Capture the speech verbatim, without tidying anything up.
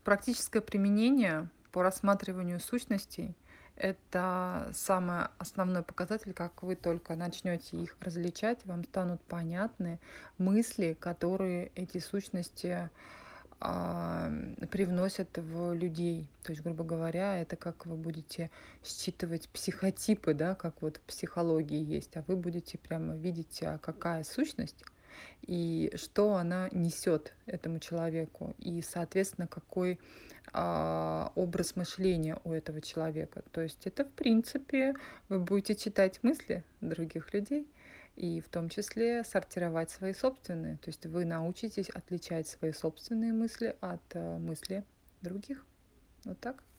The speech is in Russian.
Практическое применение по рассматриванию сущностей — это самый основной показатель. Как вы только начнете их различать, вам станут понятны мысли, которые эти сущности а, привносят в людей. То есть, грубо говоря, это как вы будете считывать психотипы, да, как вот в психологии есть, а вы будете прямо видеть, а, какая сущность и что она несет этому человеку, и, соответственно, какой а, образ мышления у этого человека. То есть это, в принципе, вы будете читать мысли других людей и в том числе сортировать свои собственные. То есть вы научитесь отличать свои собственные мысли от э, мысли других. Вот так.